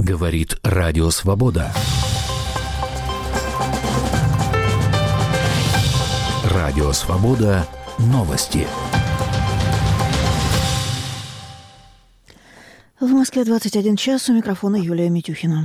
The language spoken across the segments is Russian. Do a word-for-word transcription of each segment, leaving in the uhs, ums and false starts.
Говорит Радио Свобода. Радио Свобода. Новости. В Москве двадцать один час. У микрофона Юлия Митюхина.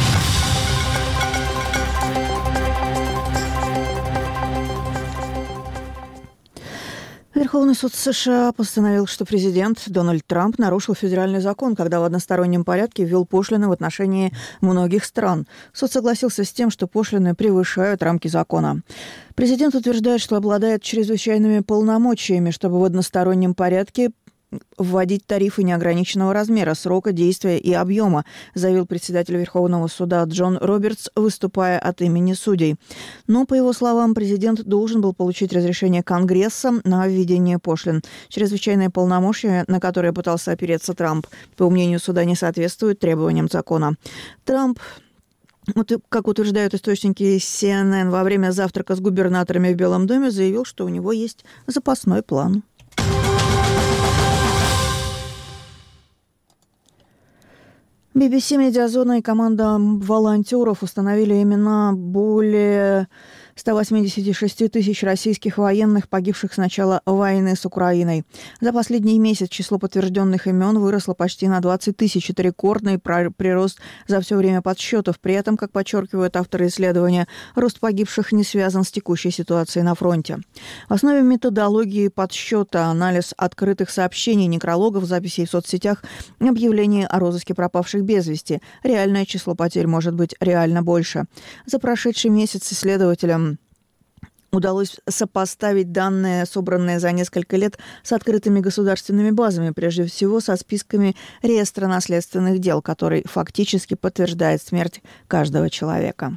Верховный суд США постановил, что президент Дональд Трамп нарушил федеральный закон, когда в одностороннем порядке ввел пошлины в отношении многих стран. Суд согласился с тем, что пошлины превышают рамки закона. Президент утверждает, что обладает чрезвычайными полномочиями, чтобы в одностороннем порядке вводить тарифы неограниченного размера, срока действия и объема, заявил председатель Верховного суда Джон Робертс, выступая от имени судей. Но, по его словам, президент должен был получить разрешение Конгресса на введение пошлин. Чрезвычайные полномочия, на которые пытался опереться Трамп, по мнению суда, не соответствуют требованиям закона. Трамп, вот, как утверждают источники си эн эн, во время завтрака с губернаторами в Белом доме заявил, что у него есть запасной план. би би си «Медиазона» и команда волонтеров установили имена более ста восьмидесяти шести тысяч российских военных, погибших с начала войны с Украиной. За последний месяц число подтвержденных имен выросло почти на двадцать тысяч. Это рекордный прирост за все время подсчетов. При этом, как подчеркивают авторы исследования, рост погибших не связан с текущей ситуацией на фронте. В основе методологии подсчета анализ открытых сообщений, некрологов, записей в соцсетях, объявлений о розыске пропавших без вести. Реальное число потерь может быть реально больше. За прошедший месяц исследователям удалось сопоставить данные, собранные за несколько лет, с открытыми государственными базами, прежде всего со списками реестра наследственных дел, который фактически подтверждает смерть каждого человека.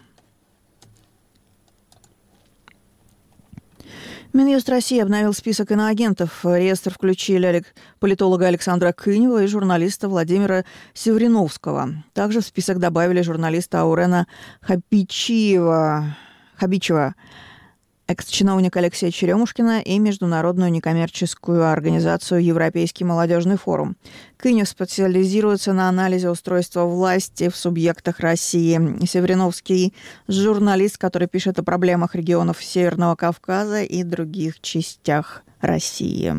Минюст России обновил список иноагентов. В реестр включили политолога Александра Кынева и журналиста Владимира Севриновского. Также в список добавили журналиста Аурена Хабичева, Хабичева, экс-чиновника Алексея Черемушкина и международную некоммерческую организацию «Европейский молодежный форум». Кынев специализируется на анализе устройства власти в субъектах России. Севриновский – журналист, который пишет о проблемах регионов Северного Кавказа и других частях России.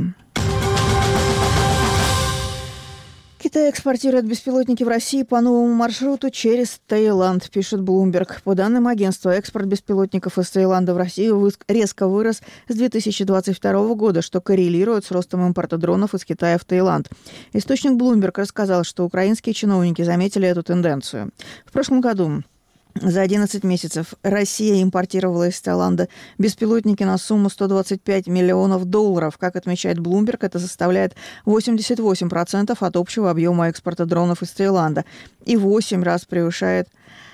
Китай экспортирует беспилотники в Россию по новому маршруту через Таиланд, пишет Bloomberg. По данным агентства, экспорт беспилотников из Таиланда в Россию резко вырос с две тысячи двадцать второго года, что коррелирует с ростом импорта дронов из Китая в Таиланд. Источник Bloomberg рассказал, что украинские чиновники заметили эту тенденцию. В прошлом году за одиннадцать месяцев Россия импортировала из Таиланда беспилотники на сумму сто двадцать пять миллионов долларов. Как отмечает Bloomberg, это составляет восемьдесят восемь процентов от общего объема экспорта дронов из Таиланда и восемь раз превышает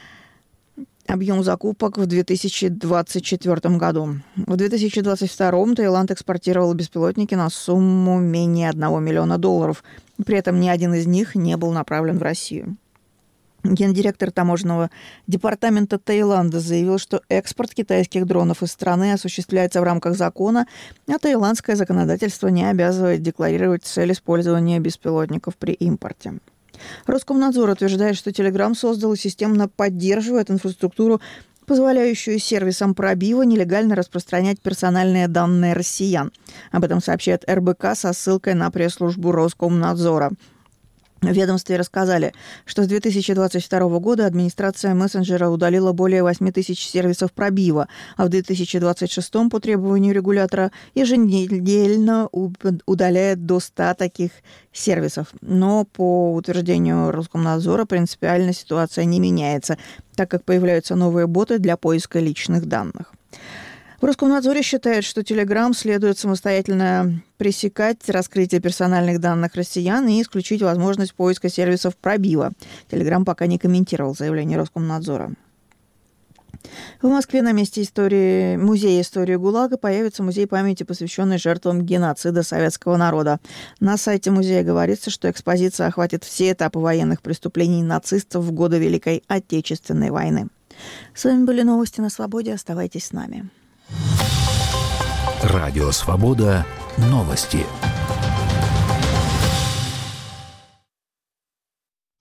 объем закупок в две тысячи двадцать четвёртом году. В две тысячи двадцать втором Таиланд экспортировал беспилотники на сумму менее одного миллиона долларов. При этом ни один из них не был направлен в Россию. Гендиректор таможенного департамента Таиланда заявил, что экспорт китайских дронов из страны осуществляется в рамках закона, а таиландское законодательство не обязывает декларировать цель использования беспилотников при импорте. Роскомнадзор утверждает, что Telegram создал и системно поддерживает инфраструктуру, позволяющую сервисам пробива нелегально распространять персональные данные россиян. Об этом сообщает эр бэ ка со ссылкой на пресс-службу Роскомнадзора. В ведомстве рассказали, что с две тысячи двадцать второго года администрация мессенджера удалила более восемь тысяч сервисов пробива, а в две тысячи двадцать шестом по требованию регулятора еженедельно удаляет до ста таких сервисов. Но по утверждению Роскомнадзора принципиально ситуация не меняется, так как появляются новые боты для поиска личных данных. В Роскомнадзоре считают, что Telegram следует самостоятельно пресекать раскрытие персональных данных россиян и исключить возможность поиска сервисов пробива. Telegram пока не комментировал заявление Роскомнадзора. В Москве на месте истории, музея истории ГУЛАГа появится музей памяти, посвященный жертвам геноцида советского народа. На сайте музея говорится, что экспозиция охватит все этапы военных преступлений нацистов в годы Великой Отечественной войны. С вами были новости на Свободе. Оставайтесь с нами. Радио Свобода. Новости.